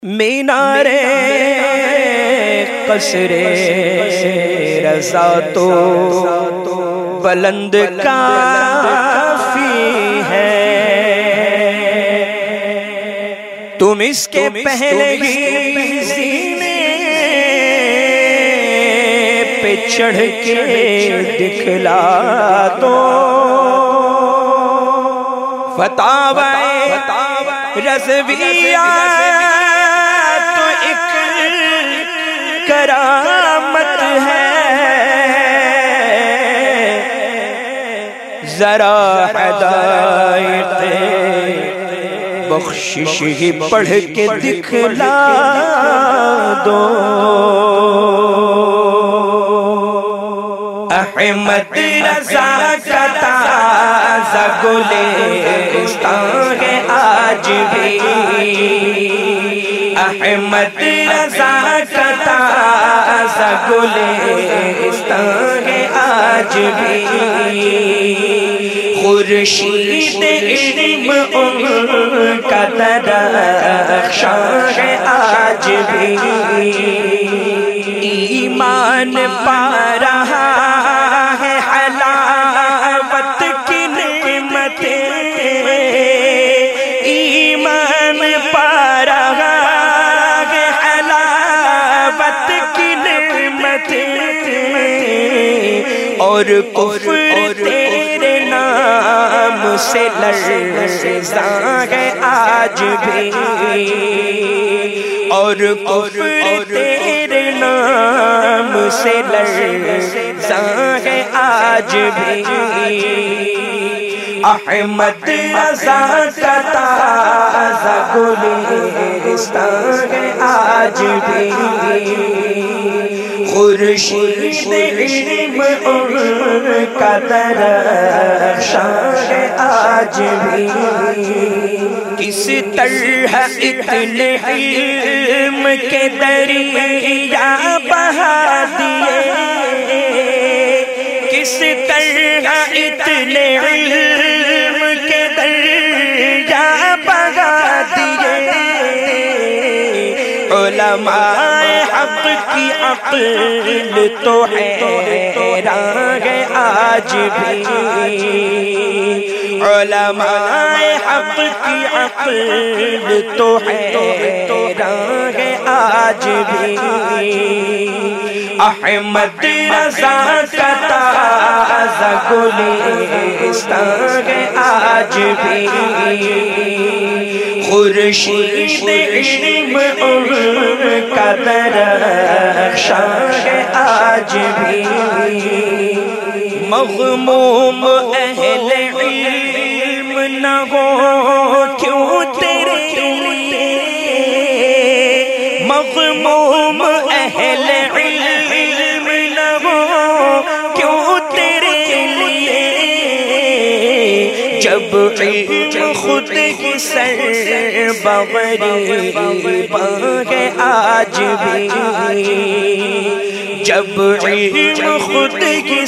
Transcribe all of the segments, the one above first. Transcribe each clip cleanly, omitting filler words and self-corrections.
مینارے قصر رضا تو بلند کافی ہے، تم اس کے پہلے ہی زینے پہ چڑھ کے دکھلا دو، فتاوی رضویہ تو ایک کرامت ہے، ذرا ہدایت بخشش ہی پڑھ کے دکھلا دو۔ احمد رضا کا تازہ گلستان ہے آج بھی، احمد رضا کا تازہ گلستان ہے آج بھی، خورشید علم ان کا درخشاں ہے آج بھی، ایمان پا رہا ہے حلاوت کی نعمتیں، ایمان پا رہا ہے حلاوت کی نعمتیں، اور کفر تیرے نام سے لرزاں ہے آج بھی، اور کفر تیرے نام سے لرزاں ہے آج بھی، احمد رضا کا تازہ گلستان ہے آج بھی، خورشید علم ان کا درخشاں ہے آج بھی، کس طرح اتنے علم کے دریا بہا دیے، کس طرح اتنے علم کے دریا بہا دیے، علماء حق کی عقل تو حیران ہے آج بھی، علماء حق کی عقل تو حیران ہے آج بھی، احمد رضا کا تازہ گلستان ہے آج بھی، خورشید علم ان کا درخشاں ہے آج بھی، مغموم اہل علم نہ ہو کیوں تیرے لیے، مغموم اہل علم نہ ہو کیوں تیرے لیے، جب علم خود کی سربغریباں ہے آج بھی، جب علم خود کی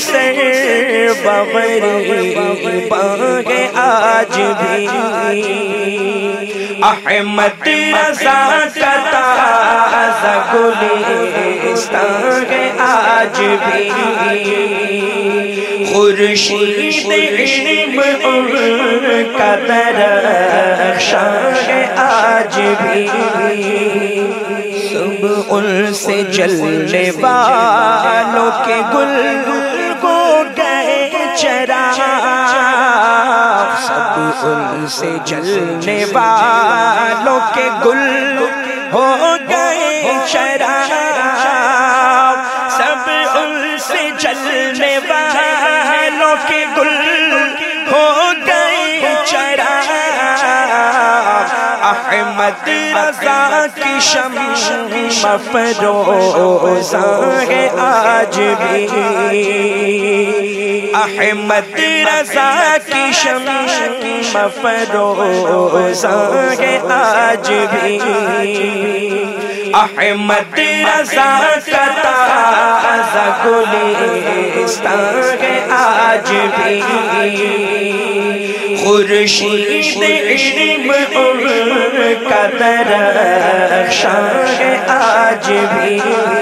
سربغریباں ہے آج بھی، احمد رضا کا تازہ گلستان ہے آج بھی، خورشید علم ان کا درخشاں ہے آج بھی، سب ان سے جلنے والوں کے گل کو گئے چراغ، سب ان سے جلنے والوں کے گل ہو گئے چراغ، سب ان سے جلنے والوں کے گل ہو گئے چراغ، احمد رضا کی شمع افروزاں ہے آج بھی، احمد رضا کی شمع افروزاں ہے آج بھی، احمد رضا کا تازہ گلستان ہے آج بھی، خورشید علم ان کا درخشاں ہے آج بھی،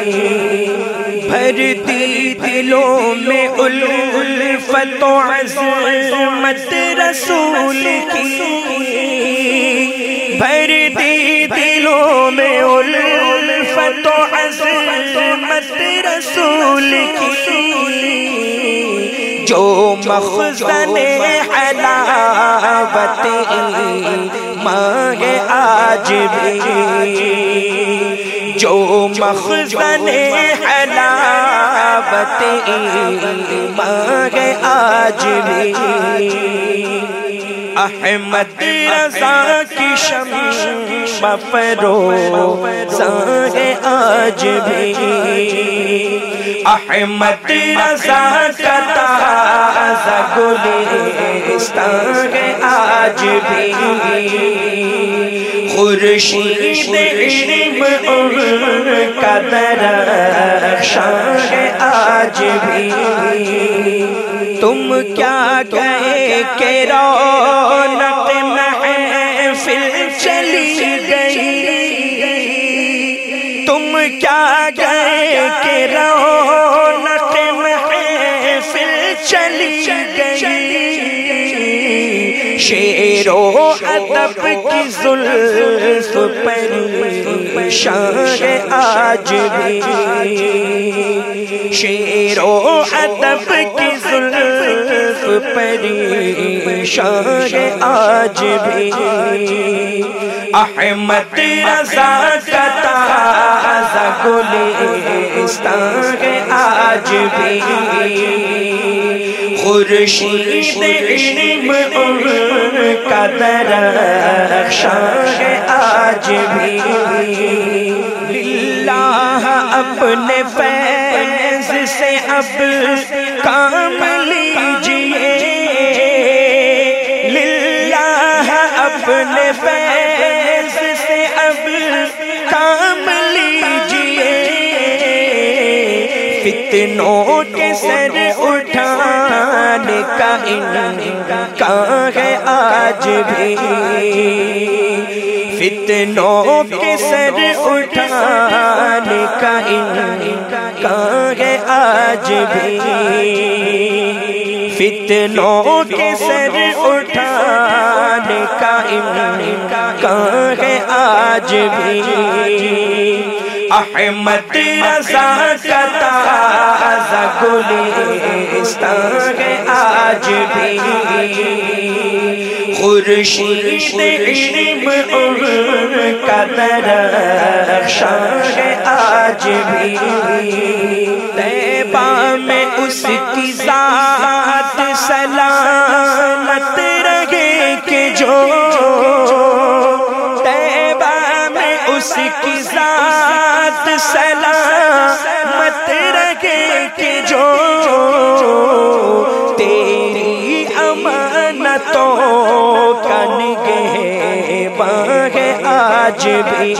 بھرتی دلوں میں الفت و عظمت رسول کی، بھرتی دلوں میں الفت و عظمت رسول کی، جو مخزن حلاوت ایمان ہے آج بھی، جو مخزن حلاوت ایمان ہے آج بھی، احمد رضا کی شمع فروزاں ہے آج بھی، احمد رضا کا تازہ گلستان ہے آج بھی، خورشید علم ان کا درخشاں ہے آج بھی، تم کیا کہے کہ رونق محفل چلی گئی، تم کیا کہے کہ رونق محفل چلی گئی، شعر و ادب کی زلف پریشاں ہے آج بھی، شعر و ادب کی زلف پریشاں ہے آج بھی، احمد رضا کا تازہ گلستان ہے آج بھی، خورشید علم ان کا درخشاں ہے آج بھی، للہ اپنے فیض سے اب کام لیجئے، للہ اپنے فیض سے اب کام لیجئے، فتنوں کے سر اٹھانے کا امکان ہے آج بھی، فتنوں کے سر اٹھانے کا امکان ہے آج بھی، فتنوں کے سر اٹھانے کا امکان ہے آج بھی، احمد رضا کا تازہ گلستان ہے آج بھی، خورشید علم ان کا درخشاں ہے آج بھی، طیبہ میں اس کی ذات سلامت رہے کہ جو، طیبہ میں اس کی ذات سلامت رہے کہ جو، تیری امانتوں کا نگہباں ہے آج بھی،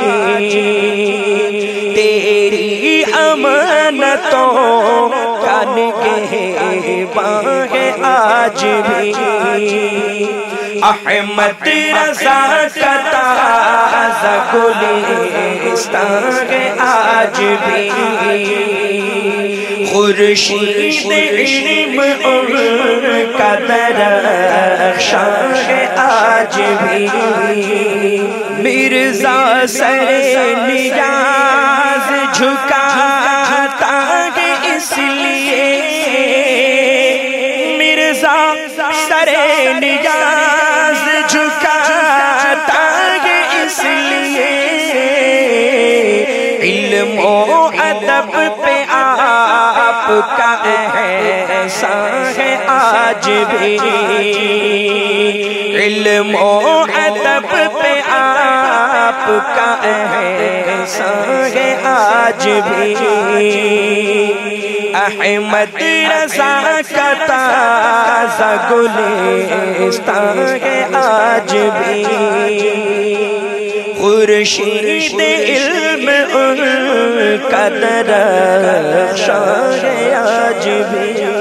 تیری امانتوں کا نگہباں ہے آج بھی، احمد رضا کا تازہ گلستان ہے آج بھی، خورشید علم ان کا درخشاں ہے آج بھی، مرزا سر نیاز جھکاتا ہے اس لیے، مرزا سر نیاز جھکاتا ہے اس لیے، علم و ادب پہ آپ کا احسان ہے آج بھی، علم و ادب پہ آپ کا احسان ہے آج بھی، احمد رضا کا تازہ گلستان ہے آج بھی، خورشید علم ان کا درخشاں ہے آج بھی۔